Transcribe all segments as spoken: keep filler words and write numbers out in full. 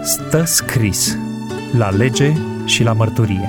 Stă scris la lege și la mărturie.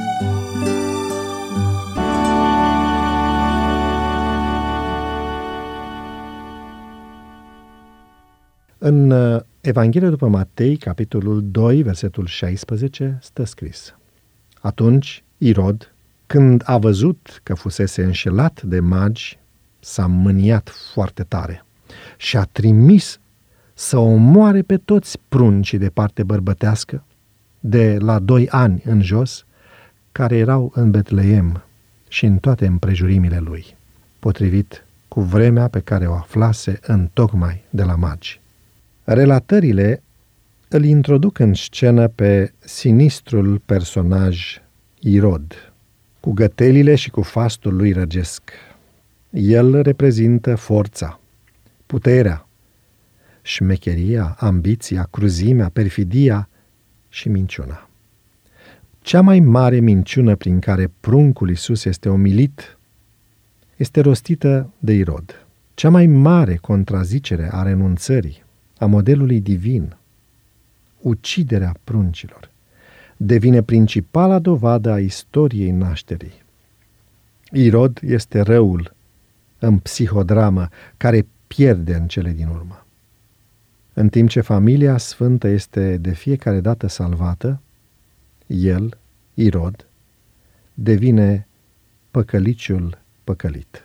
În Evanghelia după Matei, capitolul doi, versetul șaisprezece, stă scris: Atunci Irod, când a văzut că fusese înșelat de magi, s-a mâniat foarte tare și a trimis să omoare pe toți pruncii de parte bărbătească, de la doi ani în jos, care erau în Betleem și în toate împrejurimile lui, potrivit cu vremea pe care o aflase întocmai de la magi. Relatările îl introduc în scenă pe sinistrul personaj Irod, cu gătelile și cu fastul lui răgesc. El reprezintă forța, puterea, șmecheria, ambiția, cruzimea, perfidia și minciuna. Cea mai mare minciună prin care pruncul Iisus este omilit este rostită de Irod. Cea mai mare contrazicere a renunțării, a modelului divin, uciderea pruncilor, devine principala dovadă a istoriei nașterii. Irod este răul în psihodramă care pierde în cele din urmă. În timp ce familia sfântă este de fiecare dată salvată, el, Irod, devine păcăliciul păcălit.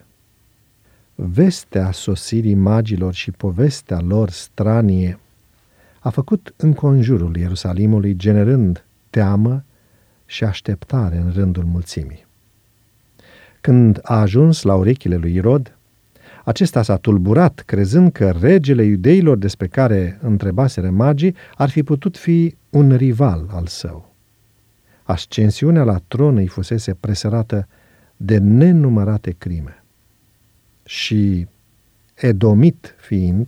Vestea sosirii magilor și povestea lor stranie a făcut înconjurul Ierusalimului, generând teamă și așteptare în rândul mulțimii. Când a ajuns la urechile lui Irod, acesta s-a tulburat, crezând că regele iudeilor despre care întrebaseră magii ar fi putut fi un rival al său. Ascensiunea la tron îi fusese presărată de nenumărate crime. Și, edomit fiind,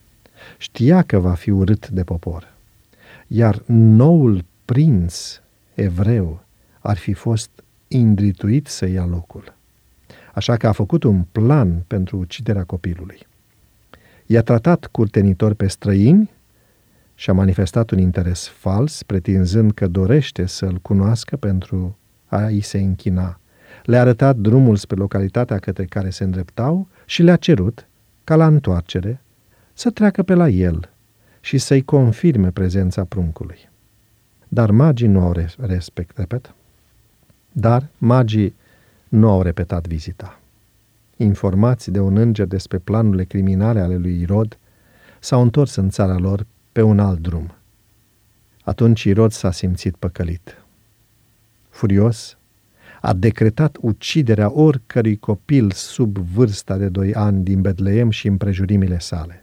știa că va fi urât de popor, iar noul prinț evreu ar fi fost indrituit să ia locul. Așa că a făcut un plan pentru uciderea copilului. I-a tratat curtenitor pe străini și a manifestat un interes fals, pretinzând că dorește să-l cunoască pentru a-i se închina. Le-a arătat drumul spre localitatea către care se îndreptau și le-a cerut, ca la întoarcere, să treacă pe la el și să-i confirme prezența pruncului. Dar magii nu au respect, repet, dar magii nu au repetat vizita. Informați de un înger despre planurile criminale ale lui Irod, s-au întors în țara lor pe un alt drum. Atunci Irod s-a simțit păcălit. Furios, a decretat uciderea oricărui copil sub vârsta de doi ani din Betleem și împrejurimile sale.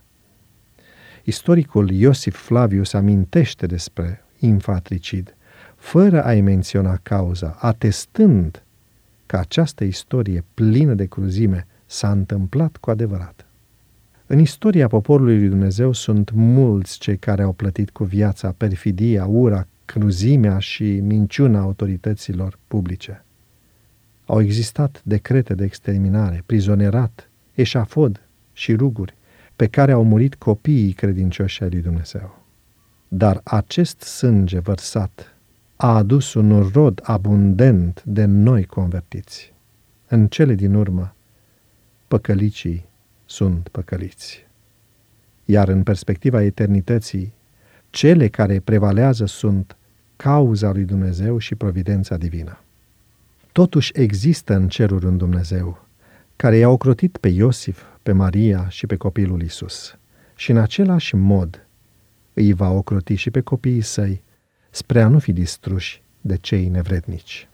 Istoricul Iosif Flavius amintește despre infantricid, fără a-i menționa cauza, atestând că această istorie plină de cruzime s-a întâmplat cu adevărat. În istoria poporului lui Dumnezeu sunt mulți cei care au plătit cu viața perfidia, ura, cruzimea și minciuna autorităților publice. Au existat decrete de exterminare, prizonierat, eșafod și ruguri, pe care au murit copiii credincioși ai lui Dumnezeu. Dar acest sânge vărsat a adus un rod abundent de noi convertiți. În cele din urmă, păcălicii sunt păcăliți. Iar în perspectiva eternității, cele care prevalează sunt cauza lui Dumnezeu și providența divină. Totuși există în ceruri un Dumnezeu care i-a ocrotit pe Iosif, pe Maria și pe copilul Iisus și în același mod îi va ocroti și pe copiii săi, spre a nu fi distruși de cei nevrednici.